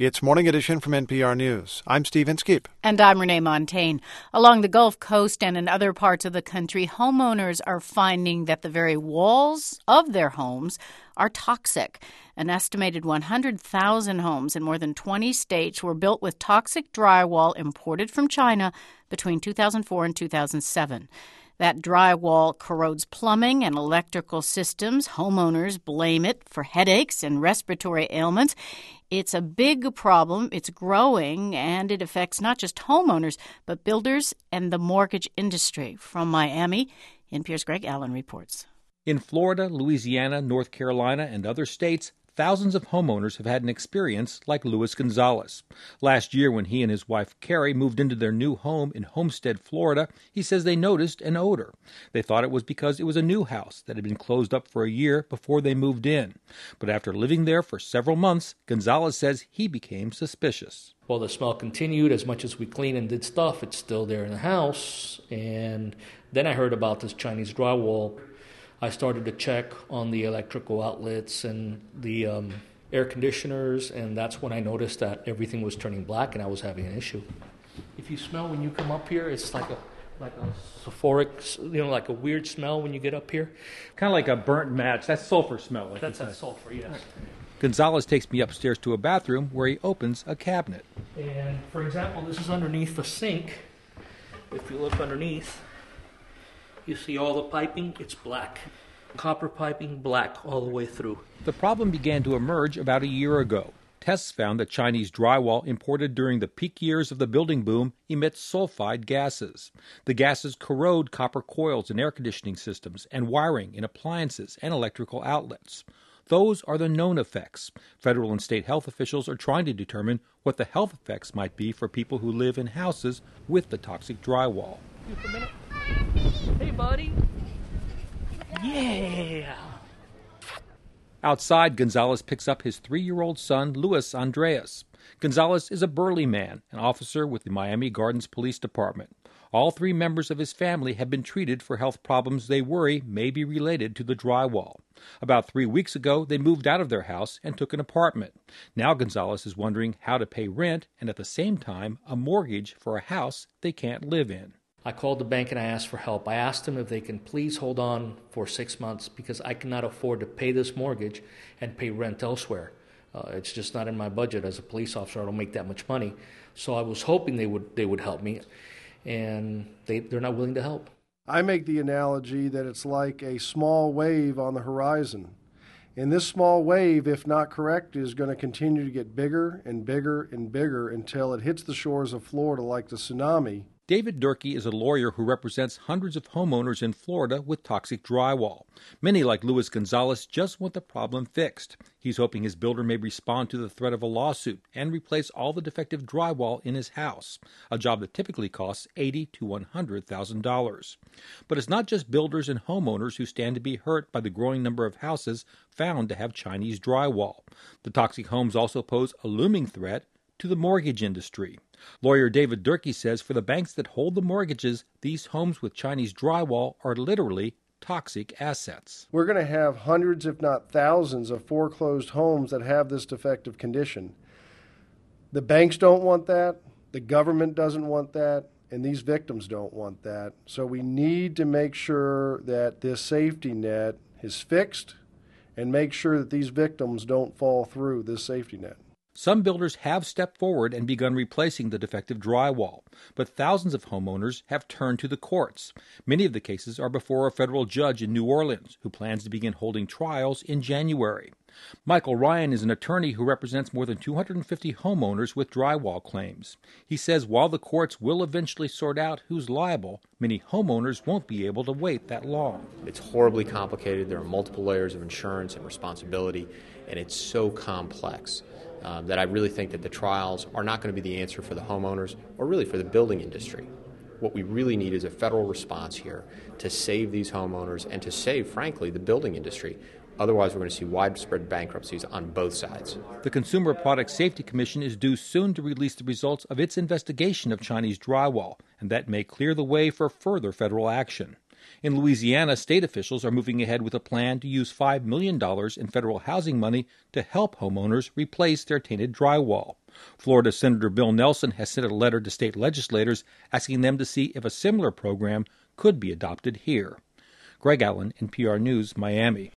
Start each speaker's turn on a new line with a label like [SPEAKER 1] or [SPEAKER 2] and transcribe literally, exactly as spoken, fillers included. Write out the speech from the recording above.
[SPEAKER 1] It's Morning Edition from N P R News. I'm Steve Inskeep.
[SPEAKER 2] And I'm Renee Montagne. Along the Gulf Coast and in other parts of the country, homeowners are finding that the very walls of their homes are toxic. An estimated one hundred thousand homes in more than twenty states were built with toxic drywall imported from China between two thousand four and two thousand seven. That drywall corrodes plumbing and electrical systems. Homeowners blame it for headaches and respiratory ailments. It's a big problem. It's growing, and it affects not just homeowners, but builders and the mortgage industry. From Miami, N P R's Greg Allen reports.
[SPEAKER 3] In Florida, Louisiana, North Carolina, and other states, thousands of homeowners have had an experience like Luis Gonzalez. Last year, when he and his wife Carrie moved into their new home in Homestead, Florida, he says they noticed an odor. They thought it was because it was a new house that had been closed up for a year before they moved in. But after living there for several months, Gonzalez says he became suspicious.
[SPEAKER 4] Well, the smell continued. As much as we cleaned and did stuff, it's still there in the house. And then I heard about this Chinese drywall. I started to check on the electrical outlets and the um, air conditioners, and that's when I noticed that everything was turning black and I was having an issue. If you smell when you come up here, it's like a like a sulfuric, you know, like a weird smell when you get up here.
[SPEAKER 3] Kind of like a burnt match. That's sulfur smell. Like
[SPEAKER 4] that's that sulfur, yes.
[SPEAKER 3] Gonzalez takes me upstairs to a bathroom where he opens a cabinet.
[SPEAKER 4] And, for example, this is underneath the sink. If you look underneath, you see all the piping, it's black. Copper piping, black all the way through.
[SPEAKER 3] The problem began to emerge about a year ago. Tests found that Chinese drywall imported during the peak years of the building boom emits sulfide gases. The gases corrode copper coils in air conditioning systems and wiring in appliances and electrical outlets. Those are the known effects. Federal and state health officials are trying to determine what the health effects might be for people who live in houses with the toxic drywall.
[SPEAKER 4] Just a minute. Hey, buddy. Yeah.
[SPEAKER 3] Outside, Gonzalez picks up his three-year-old son, Luis Andreas. Gonzalez is a burly man, an officer with the Miami Gardens Police Department. All three members of his family have been treated for health problems they worry may be related to the drywall. About three weeks ago, they moved out of their house and took an apartment. Now Gonzalez is wondering how to pay rent and at the same time a mortgage for a house they can't live in.
[SPEAKER 4] I called the bank and I asked for help. I asked them if they can please hold on for six months because I cannot afford to pay this mortgage and pay rent elsewhere. Uh, it's just not in my budget. As a police officer, I don't make that much money. So I was hoping they would they would help me, and they, they're not willing to help.
[SPEAKER 5] I make the analogy that it's like a small wave on the horizon. And this small wave, if not corrected, is going to continue to get bigger and bigger and bigger until it hits the shores of Florida like the tsunami.
[SPEAKER 3] David Durkee is a lawyer who represents hundreds of homeowners in Florida with toxic drywall. Many, like Luis Gonzalez, just want the problem fixed. He's hoping his builder may respond to the threat of a lawsuit and replace all the defective drywall in his house, a job that typically costs eighty thousand to one hundred thousand dollars. But it's not just builders and homeowners who stand to be hurt by the growing number of houses found to have Chinese drywall. The toxic homes also pose a looming threat to the mortgage industry. Lawyer David Durkee says for the banks that hold the mortgages, these homes with Chinese drywall are literally toxic assets.
[SPEAKER 5] We're going to have hundreds, if not thousands, of foreclosed homes that have this defective condition. The banks don't want that, the government doesn't want that, and these victims don't want that. So we need to make sure that this safety net is fixed and make sure that these victims don't fall through this safety net.
[SPEAKER 3] Some builders have stepped forward and begun replacing the defective drywall, but thousands of homeowners have turned to the courts. Many of the cases are before a federal judge in New Orleans, who plans to begin holding trials in January. Michael Ryan is an attorney who represents more than two hundred fifty homeowners with drywall claims. He says while the courts will eventually sort out who's liable, many homeowners won't be able to wait that long.
[SPEAKER 6] It's horribly complicated. There are multiple layers of insurance and responsibility, and it's so complex. Um, that I really think that the trials are not going to be the answer for the homeowners or really for the building industry. What we really need is a federal response here to save these homeowners and to save, frankly, the building industry. Otherwise, we're going to see widespread bankruptcies on both sides.
[SPEAKER 3] The Consumer Product Safety Commission is due soon to release the results of its investigation of Chinese drywall, and that may clear the way for further federal action. In Louisiana, state officials are moving ahead with a plan to use five million dollars in federal housing money to help homeowners replace their tainted drywall. Florida Senator Bill Nelson has sent a letter to state legislators asking them to see if a similar program could be adopted here. Greg Allen, N P R News, Miami.